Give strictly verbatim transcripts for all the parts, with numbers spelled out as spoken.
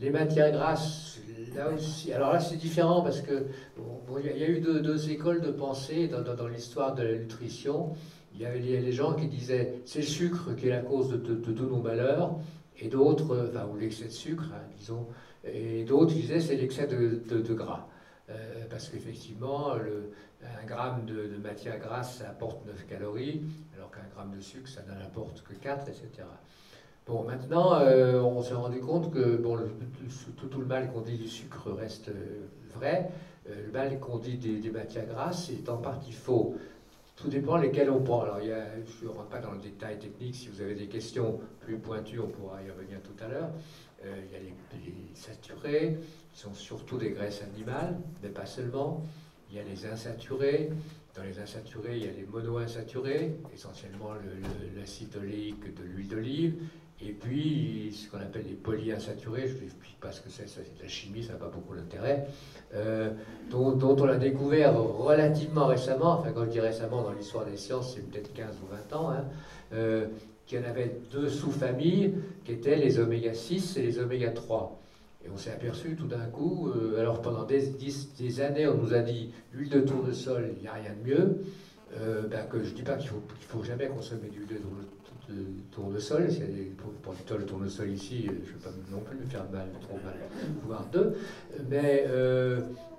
les matières grasses, là aussi, alors là c'est différent parce que bon, il y a eu deux, deux écoles de pensée dans, dans, dans l'histoire de la nutrition. Il y avait les, les gens qui disaient c'est le sucre qui est la cause de, de, de tous nos malheurs, et d'autres, enfin, ou l'excès de sucre, hein, disons, et d'autres disaient c'est l'excès de, de, de gras. Euh, parce qu'effectivement, le, un gramme de, de matière grasse, ça apporte neuf calories, alors qu'un gramme de sucre, ça n'en apporte que quatre, et cetera. Bon, maintenant, euh, on s'est rendu compte que bon, le, tout, tout le mal qu'on dit du sucre reste euh, vrai. Euh, le mal qu'on dit des, des matières grasses est en partie faux. Tout dépend lesquels on prend. Alors, il y a, je ne rentre pas dans le détail technique. Si vous avez des questions plus pointues, on pourra y revenir tout à l'heure. Euh, il y a les, les saturés, qui sont surtout des graisses animales, mais pas seulement. Il y a les insaturés. Dans les insaturés, il y a les monoinsaturés, essentiellement l'acide oléique de l'huile d'olive. Et puis, ce qu'on appelle les polyinsaturés, je ne vous explique pas ce que c'est, ça c'est de la chimie, ça n'a pas beaucoup d'intérêt, euh, dont, dont on a découvert relativement récemment, enfin quand je dis récemment dans l'histoire des sciences, c'est peut-être quinze ou vingt ans, hein, euh, qu'il y en avait deux sous-familles qui étaient les oméga six et les oméga trois. Et on s'est aperçu tout d'un coup, euh, alors pendant des, dix, des années, on nous a dit l'huile de tournesol, il n'y a rien de mieux. Euh, ben, que je ne dis pas qu'il ne faut, qu'il faut jamais consommer d'huile de tournesol. De tournesol, s'il y a des producteurs de tournesol ici, je ne vais pas non plus me faire mal, trop mal, voire deux, mais euh,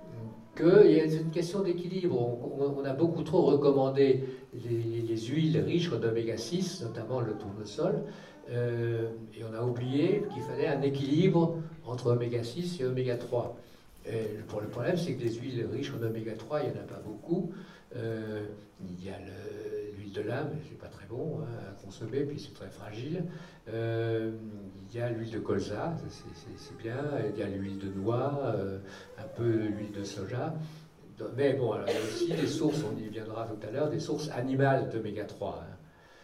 qu'il y a une question d'équilibre. On, on a beaucoup trop recommandé les, les huiles riches en oméga six, notamment le tournesol, euh, et on a oublié qu'il fallait un équilibre entre oméga six et oméga trois. Et le problème, c'est que les huiles riches en oméga trois, il n'y en a pas beaucoup. Euh, il y a l'huile de lin, mais c'est pas très bon hein, à consommer, puis c'est très fragile. Euh, il y a l'huile de colza, c'est bien. Il y a l'huile de noix, euh, un peu l'huile de soja. Mais bon, alors, il y a aussi des sources, on y viendra tout à l'heure, des sources animales d'oméga trois. Hein.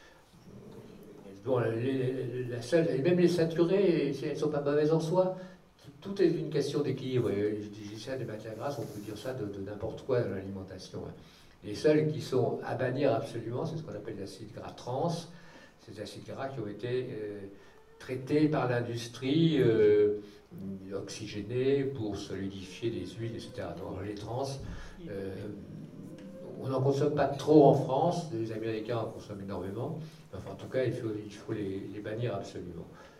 Bon, les, la seule, et même les saturés, elles ne sont pas mauvaises en soi. Tout est une question d'équilibre. Je dis ça des matières grasses, on peut dire ça de, de n'importe quoi dans l'alimentation. Hein. Les seuls qui sont à bannir absolument, c'est ce qu'on appelle les acides gras trans. Ces acides gras qui ont été euh, traités par l'industrie, euh, oxygénés pour solidifier des huiles, et cetera. Donc les trans, euh, on n'en consomme pas trop en France, les Américains en consomment énormément. Enfin, en tout cas, il faut, il faut les, les bannir absolument.